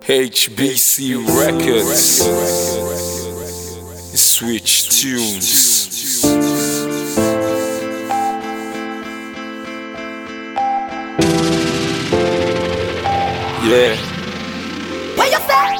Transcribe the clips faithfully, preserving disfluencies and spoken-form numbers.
H B C Records, Switch Tunes. Yeah. What you say?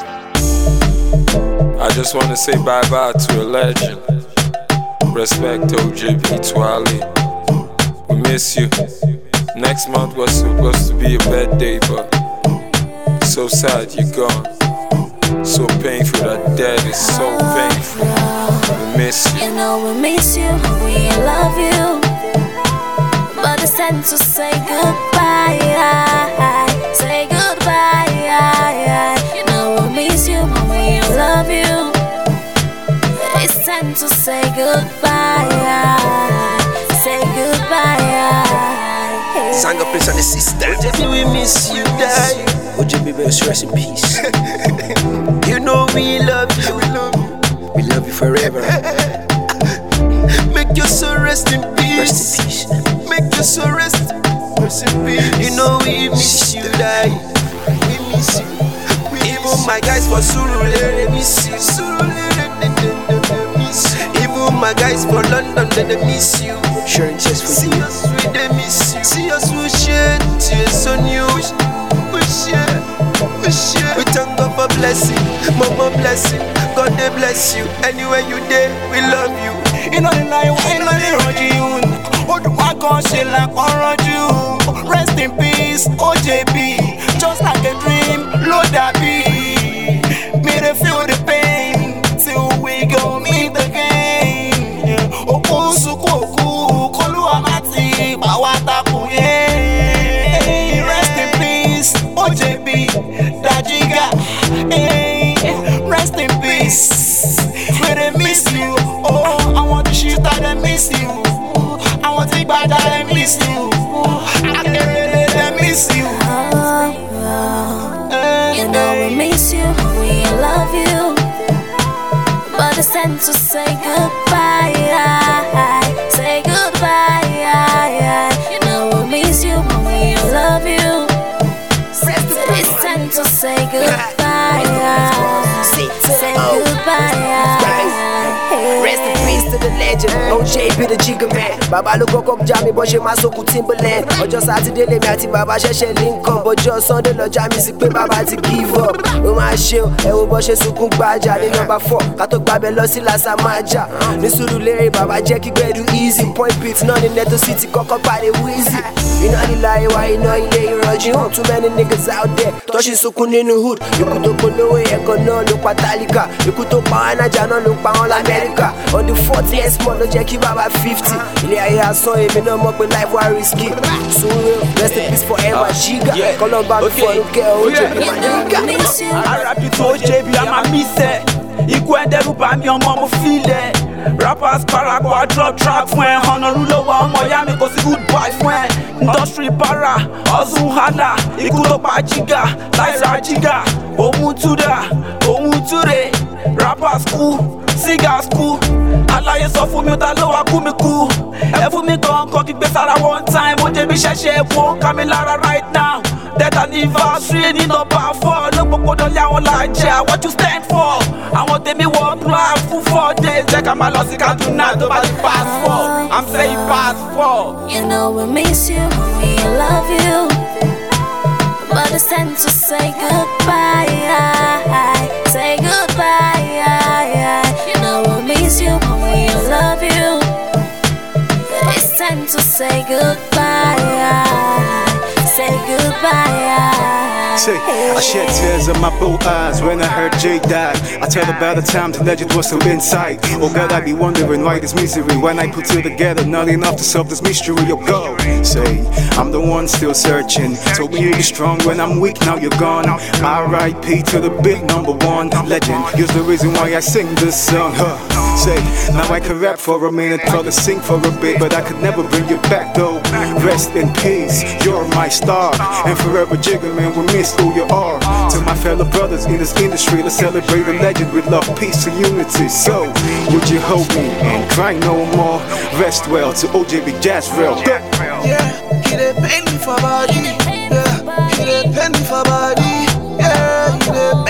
I just want to say bye bye to a legend. Respect O J B Twali. We miss you. Next month was supposed to be a bad day, but so sad you're gone. So painful, that death is so painful. We miss you. You know we miss you, we love you, but it's time to say goodbye. Say goodbye. You know we miss you, we love you. It's time to say goodbye. Say goodbye. Sang up on the system. O J B, we miss you, die. O J B, rest in peace. You know we love you. We love you. We love you forever. Make your soul rest in peace. Rest in peace. Make your soul rest. Rest in peace. You know we miss you, die. We miss you. We Even my guys for Surulere, they miss you. Surulere, they, they, they, they miss you. Even my guys for London, they, they miss you. Sharing chest for See you. us, we they miss you. See us, we share tears on you. We share, we share. We thank God for blessing, Mama blessing. God they bless you. Anywhere you there, we love you. You know the lie, why not the road? What do I call shit like you? Rest in peace, O J B. Just like a dream, Lord that be. Made her feel the pain till we go meet again. Oku suku kolu amati bawata kuye. Rest in peace, O J B. Dajiga, rest in peace. We they miss you. Oh, I want to shoot that I miss you. I want to take back that I miss you. I can't really miss you. You know we miss you, we love you, but it's time to say goodbye. Say goodbye. You know we miss you, we love you. It's time to say goodbye. Say goodbye. Rest in peace to the legend, O J B the Jigga Man. Baba ló kọ́kọ́ já mi bọ́ ṣe máa sókun Timberland. Ọjọ́ Sátidé lèmi àti bàbá ṣẹ̀ṣẹ̀ link up. Ọjọ́ Sunday lọ já mi sí pé bàbá ti give up. Ó máa ṣe o, ẹ wo bọ́ ṣe sunkún gbájà ní nọ́mbà four. Ká tó gbàbẹ lọ sí Lasamaja. Ní Surulere bàbá jẹ́ kí gbẹ̀du easy. Point beat náà ní Neto City kọ́kọ́ pàdé Wheezy. Iná nílá ìwà iná ilé ìrọ̀jì hàn. Too many niggas out there tọ́ṣì sunkún nínú hood. Ikú tó polówó ẹ̀kọ́ náà ló pa tálíkà. Ikú tó pa wọn Naija náà ló pa wọn l'Amẹ́ríkà. On the fortieth month ló jẹ́ kí bàbá fifty. Ilé ayé asán èmi náà mọ̀ pé life wà risky. Surreal, rest in peace forever, Jigga. Kọ́lọ́mbà mi fọ́nù kẹ́ O J B my nigga. Arabi to O J B, I'm a miss it. Ikú ẹ̀dẹ́rù bá mi ọmọ mo feel it. Rappers parapọ̀ I drop track fún ẹ. Ọ̀nà rúlọ́wọ́ ọmọ ìyá mi kò sí good boy fún ẹ. Industry para, ọ̀sùn hàlà. Ikú ló pa Jigga, láìra Jigga. Òun túdà, òun túre. Rappers cool, singers cool. Aláyé sọ fún mi ta ló wá kú mi kú. Ẹ fún mi kankan kí gbé sára one time. O J B ṣẹ̀ṣẹ̀ wọ́n ká mi lára right now. That anniversary ní nọ́mbà four. Lọ́pọ̀pọ̀dọ̀ lé àwọn làjẹ́, what you stand for? Àwọn tèmi wọ́n drive fún four days. Jẹ́ ká máa lọ sí Kaduna tó bá ti pass four. I'm saying pass four. You know we miss you, we love you, but it's time to say goodbye. Say goodbye. You know we miss you, we love you. It's time to say goodbye. Say goodbye. Say, I shed tears in my both eyes when I heard Jay died. I tell about the time the legend was still inside. Oh God, I be wondering why this misery. When I put it together, not enough to solve this mystery. Oh God, say, I'm the one still searching. Told me you'd be strong when I'm weak, now you're gone. R I P to the big number one legend. Here's the reason why I sing this song. Huh. Say, now I can rap for a minute, probably sing for a bit, but I could never bring you back though. Rest in peace, you're my star, and forever Jigga Man, we miss who you are. To my fellow brothers in this industry, let's celebrate the legend with love, peace, and unity. So, would you hold me and cry no more? Rest well to O J B Jazreal. Yeah, he dey pain me for body. Yeah, he dey pain me for body. Yeah, he dey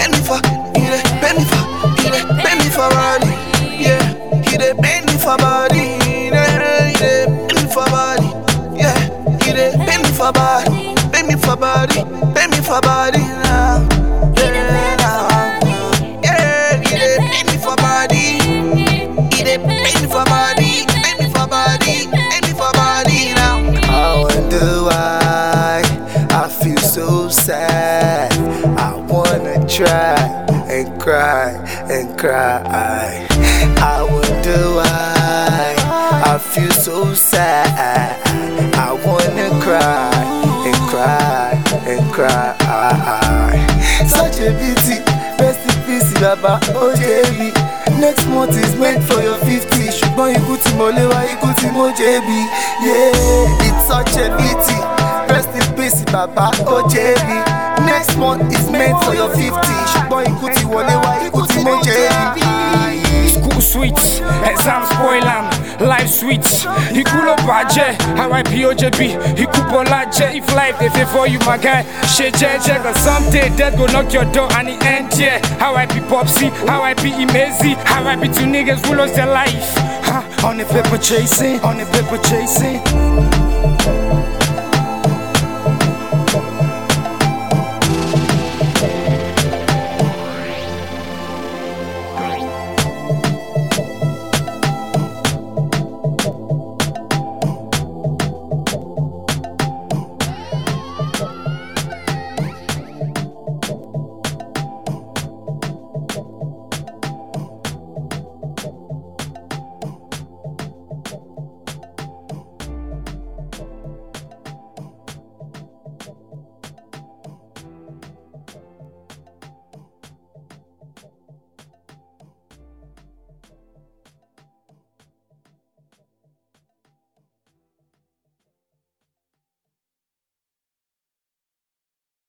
for body, pay me for body now. Yeah, now. Yeah, he dey pay me for body. He dey pay me for body, pay me for body, pay me for body now. I wonder why I feel so sad. I wanna try and cry and cry. I wonder why I feel so sad. I wanna cry and cry and cry. Such a pity, rest in peace, Baba O J B. Next month is meant for your fifty. Ṣùgbọ́n ikú tí mo lé wá, ikú tí mo jẹ̀bi. Yeah, it's such a pity. Rest in peace, Baba O J B. Next month is meant for your fifty. Ṣùgbọ́n ikú tí wọlé wá, ikú tí mo jẹ̀bi. School sweet, exam spoil am, life sweet. Ikú ló bàjẹ́, how I P O J B. Ikú bọ́lá jẹ́, if life dey favour you my guy. Ṣe jẹ́jẹ́, cause someday death go knock your door and it end here. How I P Popsy, how I P Imezi, how I P two niggas who lost their life. Huh? On the paper chasing, on the paper chasing.